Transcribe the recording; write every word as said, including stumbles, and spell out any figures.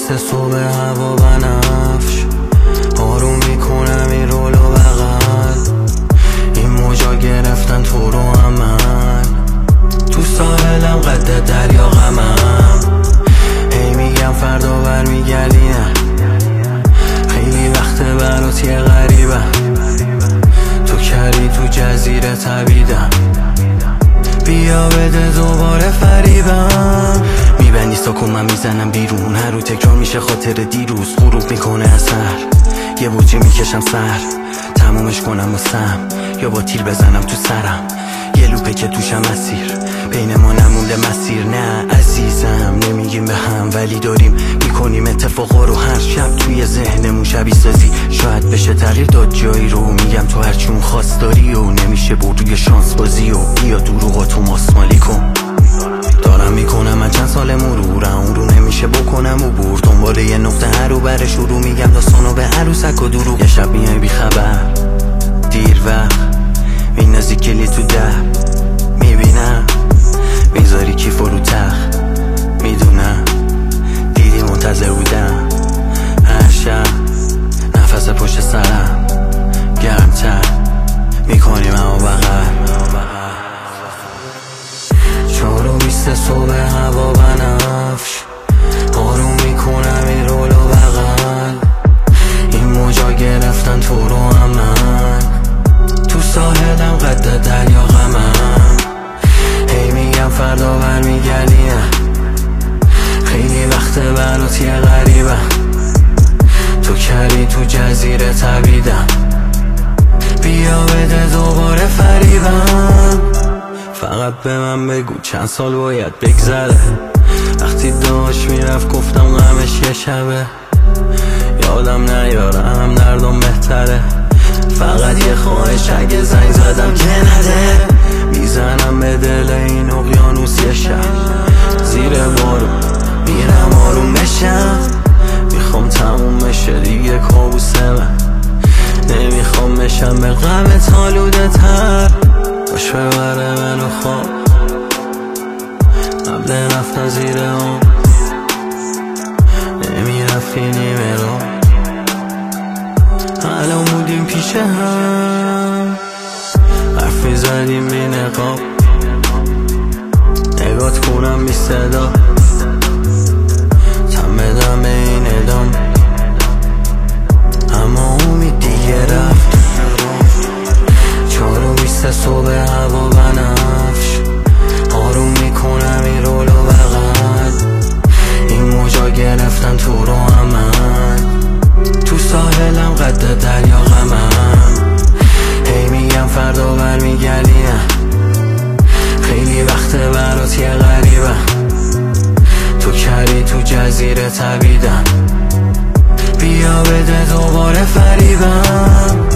مثل صبح هوا بنفش، آروم میکنم این رول و بغل. این موجا گرفتن تو رو هم من، تو ساحلم قد دریا غمم. هی میگم فردا برمیگردی، نه خیلی وقت برات یه غریبم. تو کردی تو جزیره تبیدم، بیا بده دوباره فریبم. میبندی ساکو من میزنم بیرون، هر رو تکرار میشه خاطر دیروز. غروب میکنه اثر، یه بوجی میکشم سر، تمومش کنم با سم یا با تیر بزنم تو سرم. یه لوپه که توشم اسیر، بین ما نمونده مسیر. نه عزیزم نمیگیم به هم، ولی داریم میکنیم اتفاقا رو هر شب توی ذهنمون شبیه سازی. شاید بشه تغییر داد جایی رو، میگم تو هرچون خواست داری و نمیشه برد روی شانس بازی. و بیا دروغاتو ماسمالی کن، دارم میکنم من چند سال مرورم، اون رو نمیشه بکنم عبور. دنبال یه نقطه هر رو برش رو میگم داستانو به عروسک و دروغ. یه شب میای بی خبر دیر وقت، میندازی کلی تو در، میبینم میذاری کیف رو تخت. میدونم دیدی منتظر بودم، هر شب نفس پشت سرم گرمتر میکنیم اما بغل. چهار و بیست صبح هوا بنفش، آروم میکنم این رول و بغل. این موجا گرفتن تو رو هم من، تو ساحلم قد دریا غمم. هی میگم فردا برمیگردی، نه خیلی وقت برات یه غریبم. تو کردی تو جزیره تبیدم، بیا بده دوباره فریبم. فقط به من بگو چند سال باید بگذره، وقتی داشت میرفت گفتم غمش یه شبه. یادم نیارم دردم بهتره، فقط یه خواهش اگه زنگ زدم که نده. میزنم به دل این اقیانوس یه شب، زیر بارون میرم آروم بشم. میخوام تموم بشه دیگه کابوس من، نمیخوام بشم به غمت آلوده تر. باش ببره منو خواب قبل رفتن زیر اون، نمیرفتی نیمه رو. الان بودیم پیش هم، حرفی زدیم بی نقاب، نگات کنم بی صدا، تم بدم به این ادام. اما امید دیگه رفت. چهار و بیست صبح هوا بنفش، آروم میکنم این رول و بغل. این موجا گرفتن تو رو هم من، تو ساحلم قد دریا غمم. هی میگم فردا برمیگردی، نه خیلی وقت برات یه غریبم. تو کردی تو جزیره تبیدم، بیا بده دوباره فریبم.